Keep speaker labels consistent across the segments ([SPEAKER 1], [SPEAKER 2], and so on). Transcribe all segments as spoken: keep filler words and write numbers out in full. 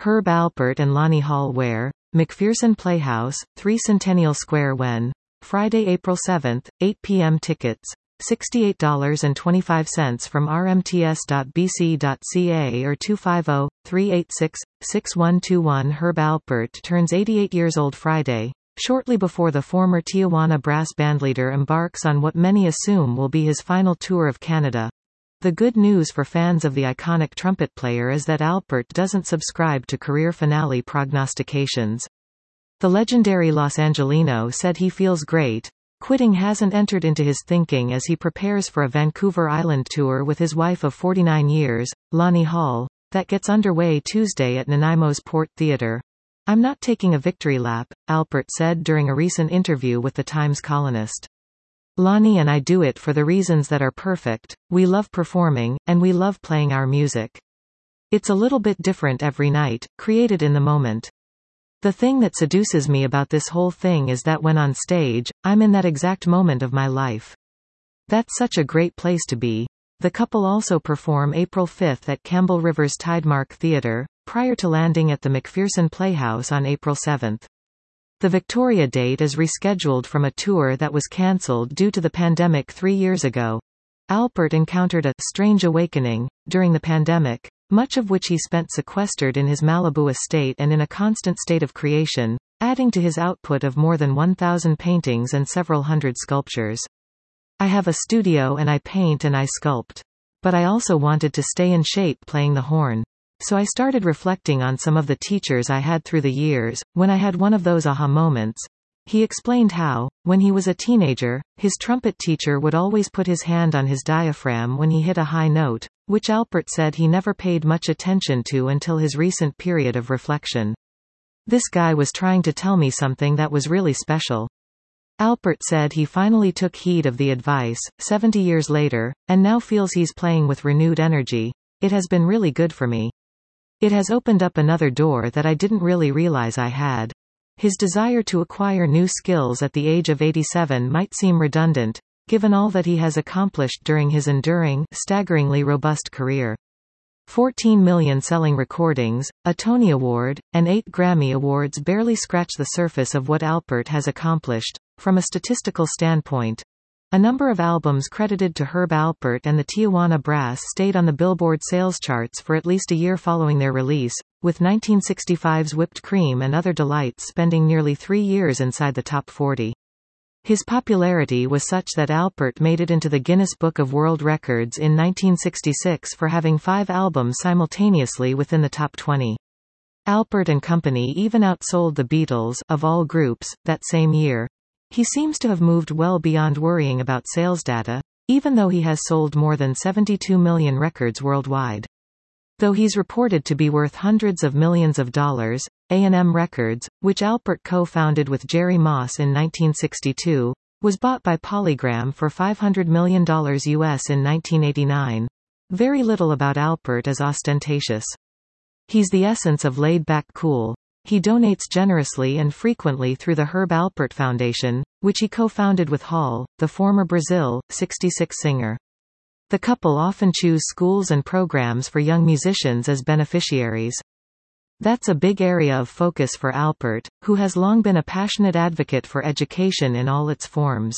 [SPEAKER 1] Herb Alpert and Lonnie Hall where? McPherson Playhouse, three Centennial Square when? Friday, April seventh, eight p m Tickets, sixty-eight dollars and twenty-five cents from r m t s dot b c dot c a or two five zero, three eight six, six one two one. Herb Alpert turns eighty-eight years old Friday, shortly before the former Tijuana brass bandleader embarks on what many assume will be his final tour of Canada. The good news for fans of the iconic trumpet player is that Alpert doesn't subscribe to career finale prognostications. The legendary Los Angelino said he feels great. Quitting hasn't entered into his thinking as he prepares for a Vancouver Island tour with his wife of forty-nine years, Lonnie Hall, that gets underway Tuesday at Nanaimo's Port Theatre. "I'm not taking a victory lap," Alpert said during a recent interview with the Times columnist. "Lonnie and I do it for the reasons that are perfect. We love performing, and we love playing our music. It's a little bit different every night, created in the moment. The thing that seduces me about this whole thing is that when on stage, I'm in that exact moment of my life. That's such a great place to be." The couple also perform April fifth at Campbell River's Tidemark Theatre, prior to landing at the McPherson Playhouse on April seventh. The Victoria date is rescheduled from a tour that was cancelled due to the pandemic three years ago. Alpert encountered a strange awakening during the pandemic, much of which he spent sequestered in his Malibu estate and in a constant state of creation, adding to his output of more than one thousand paintings and several hundred sculptures. "I have a studio and I paint and I sculpt. But I also wanted to stay in shape playing the horn. So I started reflecting on some of the teachers I had through the years, when I had one of those aha moments." He explained how, when he was a teenager, his trumpet teacher would always put his hand on his diaphragm when he hit a high note, which Alpert said he never paid much attention to until his recent period of reflection. "This guy was trying to tell me something that was really special." Alpert said he finally took heed of the advice, seventy years later, and now feels he's playing with renewed energy. "It has been really good for me. It has opened up another door that I didn't really realize I had." His desire to acquire new skills at the age of eighty-seven might seem redundant, given all that he has accomplished during his enduring, staggeringly robust career. fourteen million selling recordings, a Tony Award, and eight Grammy Awards barely scratch the surface of what Alpert has accomplished. From a statistical standpoint, a number of albums credited to Herb Alpert and the Tijuana Brass stayed on the Billboard sales charts for at least a year following their release, with nineteen sixty-five's Whipped Cream and Other Delights spending nearly three years inside the top forty. His popularity was such that Alpert made it into the Guinness Book of World Records in nineteen sixty-six for having five albums simultaneously within the top twenty. Alpert and Company even outsold the Beatles, of all groups, that same year. He seems to have moved well beyond worrying about sales data, even though he has sold more than seventy-two million records worldwide. Though he's reported to be worth hundreds of millions of dollars, A and M Records, which Alpert co-founded with Jerry Moss in nineteen sixty-two, was bought by Polygram for five hundred million dollars U S in nineteen eighty-nine. Very little about Alpert is ostentatious. He's the essence of laid-back cool. He donates generously and frequently through the Herb Alpert Foundation, which he co-founded with Hall, the former Brazil, sixty-six singer. The couple often choose schools and programs for young musicians as beneficiaries. That's a big area of focus for Alpert, who has long been a passionate advocate for education in all its forms.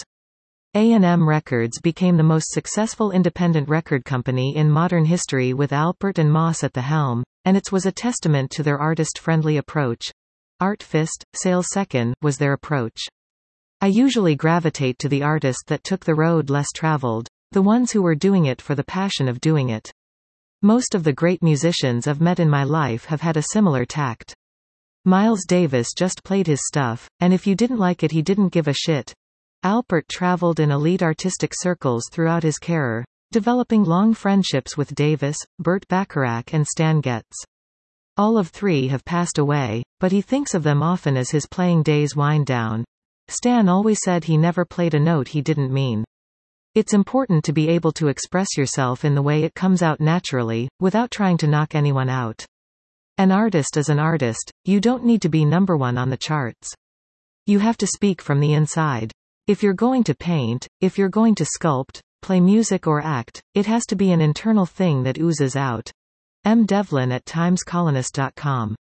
[SPEAKER 1] A and M Records became the most successful independent record company in modern history with Alpert and Moss at the helm, and it was a testament to their artist-friendly approach. Art first, sales second, was their approach. "I usually gravitate to the artist that took the road less traveled, the ones who were doing it for the passion of doing it. Most of the great musicians I've met in my life have had a similar tact. Miles Davis just played his stuff, and if you didn't like it he didn't give a shit." Alpert traveled in elite artistic circles throughout his career, developing long friendships with Davis, Burt Bacharach and Stan Getz. All of three have passed away, but he thinks of them often as his playing days wind down. Stan always said he never played a note he didn't mean. "It's important to be able to express yourself in the way it comes out naturally, without trying to knock anyone out. An artist is an artist, you don't need to be number one on the charts. You have to speak from the inside. If you're going to paint, if you're going to sculpt, play music or act, it has to be an internal thing that oozes out." M. Devlin at times colonist dot com